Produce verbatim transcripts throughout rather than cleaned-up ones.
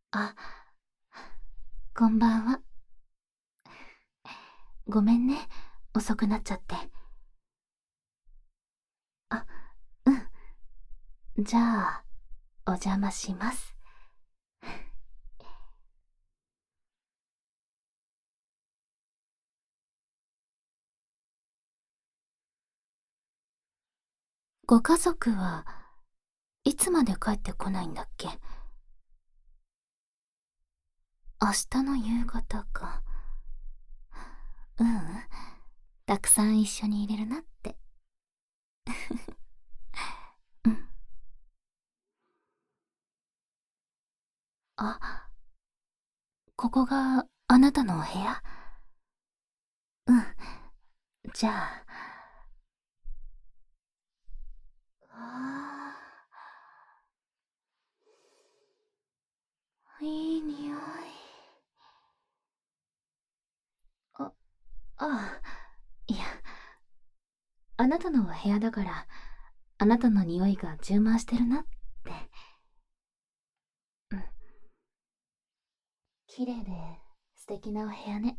あ、こんばんは。ごめんね、遅くなっちゃって。あ、うん。じゃあ、お邪魔します。ご家族はいつまで帰ってこないんだっけ？明日の夕方か。ううん。たくさん一緒にいれるなって。うん。あ、ここがあなたのお部屋？うん。じゃあ。あー、いい匂い。あ、ああ、いや、あなたのお部屋だから、あなたの匂いが充満してるなって。うん。綺麗で素敵なお部屋ね。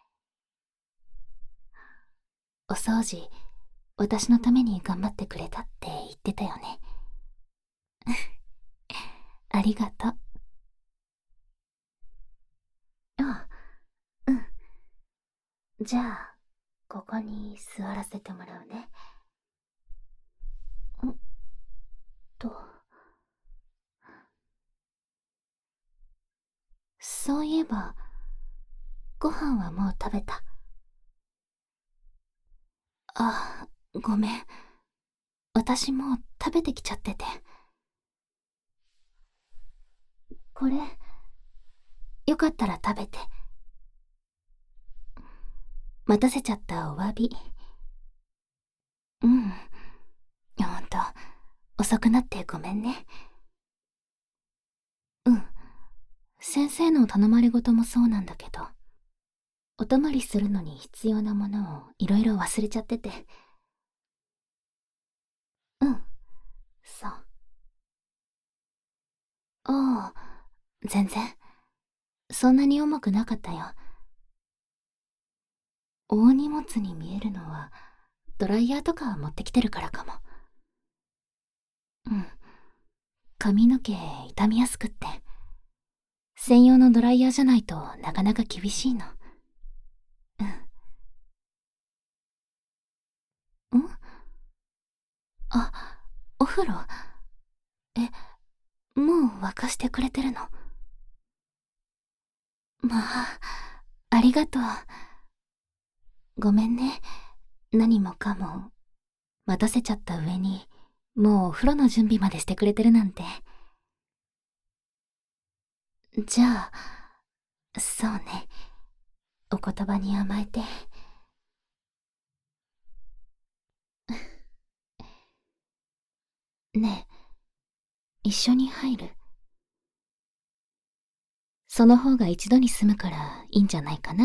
お掃除、私のために頑張ってくれたって言ってたよね。ありがとう。あ、うん。じゃあ、ここに座らせてもらうね。んと、そういえば、ご飯はもう食べた？あ、ごめん。私もう食べてきちゃってて。これ、よかったら食べて。待たせちゃったお詫び。うん。ほんと、遅くなってごめんね。うん。先生の頼まれごともそうなんだけど、お泊まりするのに必要なものをいろいろ忘れちゃってて。うん、そう。ああ、全然。そんなに重くなかったよ。大荷物に見えるのは、ドライヤーとか持ってきてるからかも。うん。髪の毛傷みやすくって。専用のドライヤーじゃないとなかなか厳しいの。うん。んあ、お風呂。え、もう沸かしてくれてるの？まあ、ありがとう。ごめんね。何もかも、待たせちゃった上に、もうお風呂の準備までしてくれてるなんて。じゃあ、そうね。お言葉に甘えて。ねえ、一緒に入る？その方が一度に済むからいいんじゃないかなって。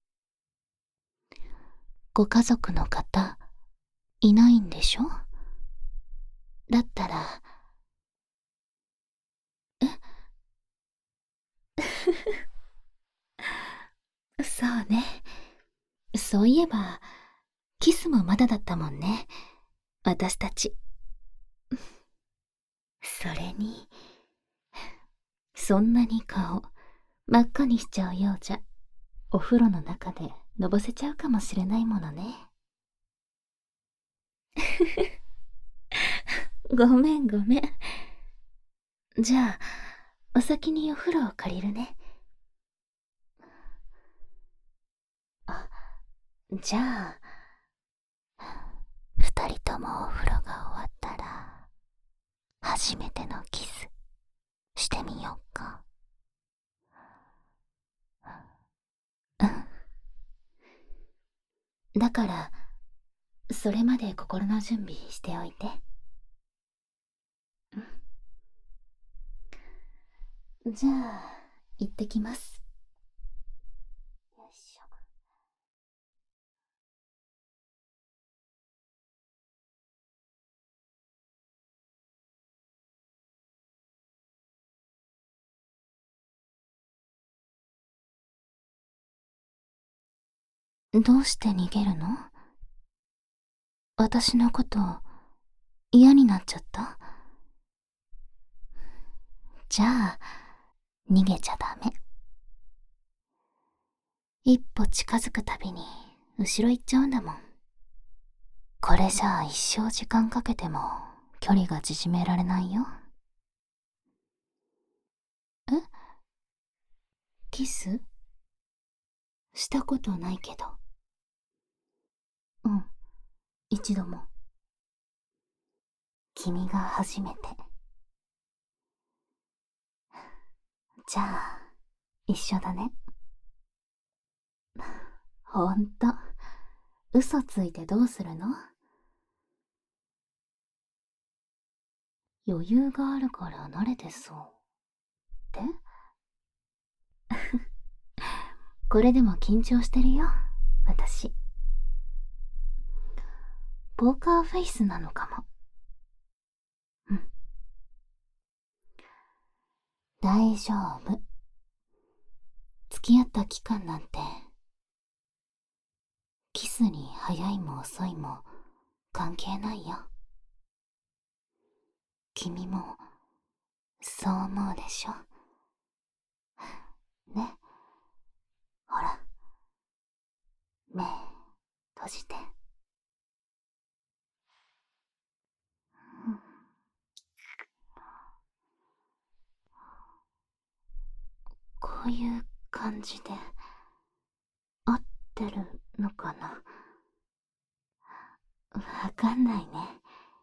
ご家族の方、いないんでしょ？だったら、そうね。そういえば、キスもまだだったもんね。私たち。それに、そんなに顔、真っ赤にしちゃうようじゃ、お風呂の中でのぼせちゃうかもしれないものね。ごめんごめん。じゃあ、お先にお風呂を借りるね。あ、じゃあ、二人ともお風呂が終わったら、初めてのキス、してみようか。うん。だから、それまで心の準備しておいて。じゃあ、行ってきます。よいしょ。 どうして逃げるの？私のこと嫌になっちゃった？じゃあ、逃げちゃダメ。一歩近づくたびに後ろ行っちゃうんだもん。これじゃあ一生時間かけても距離が縮められないよ。え？キス？したことないけど。うん、一度も。君が初めて。じゃあ、一緒だね。ほんと、嘘ついてどうするの？余裕があるから慣れてそう。ってこれでも緊張してるよ、私。ポーカーフェイスなのかも。うん。大丈夫。付き合った期間なんて、キスに早いも遅いも関係ないよ。君も、そう思うでしょ。ね。ほら、目、閉じて。うん、こういう感じで、合ってるのかな？わかんないね。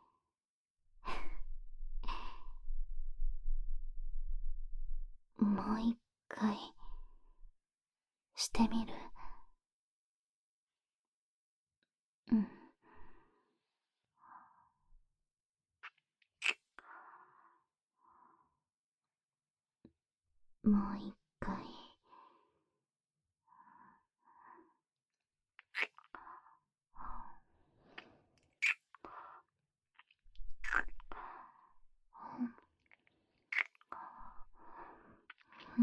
もう一回、してみる？うん。もう一回。うん。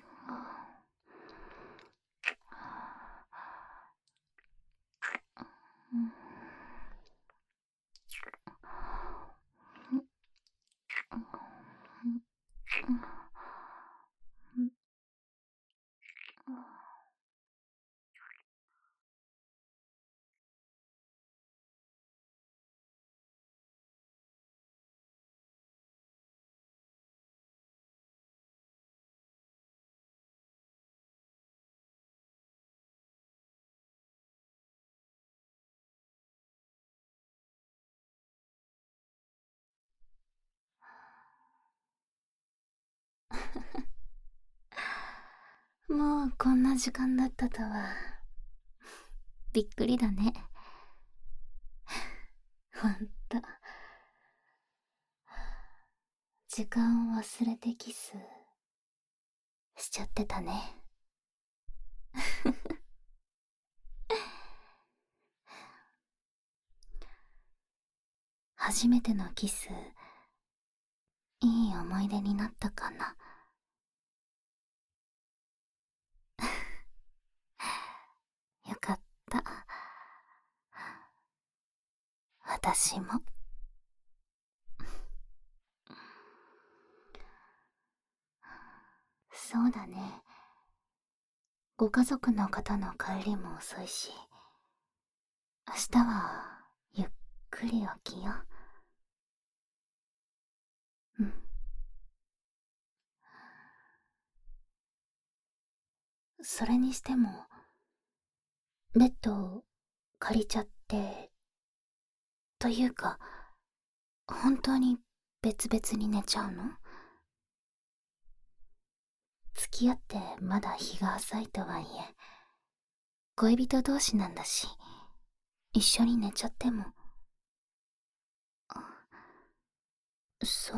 もうこんな時間だったとは。びっくりだね。ほんと。時間を忘れてキスしちゃってたね。初めてのキス、いい思い出になったかな。よかった。私も。そうだね。ご家族の方の帰りも遅いし、明日はゆっくり起きよう。うん。それにしても、ベッド借りちゃって、というか、本当に別々に寝ちゃうの？付き合ってまだ日が浅いとはいえ、恋人同士なんだし、一緒に寝ちゃっても。そう。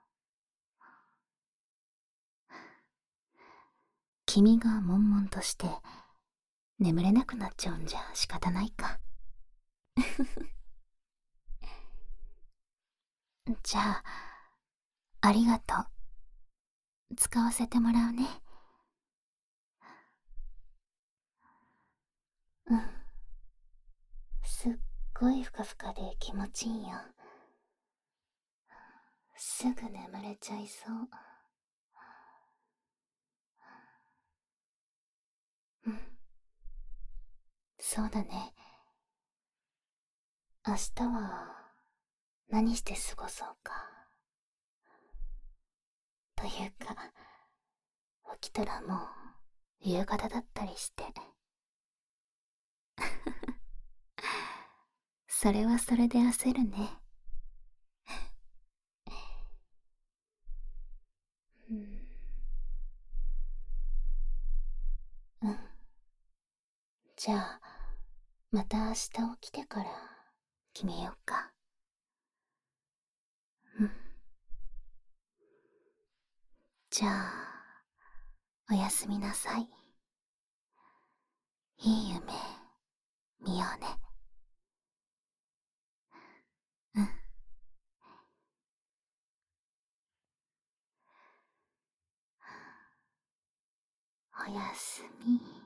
君が悶々として眠れなくなっちゃうんじゃ仕方ないか。じゃあ、ありがとう。使わせてもらうね。 うん。すっごいふかふかで気持ちいいよ。すぐ眠れちゃいそう。うん。そうだね。明日は何して過ごそうか。というか、起きたらもう夕方だったりして。それはそれで焦るね。うん。うん。じゃあ、また明日起きてから決めようか。うん。じゃあ、おやすみなさい。いい夢見ようね。うん。おやすみ。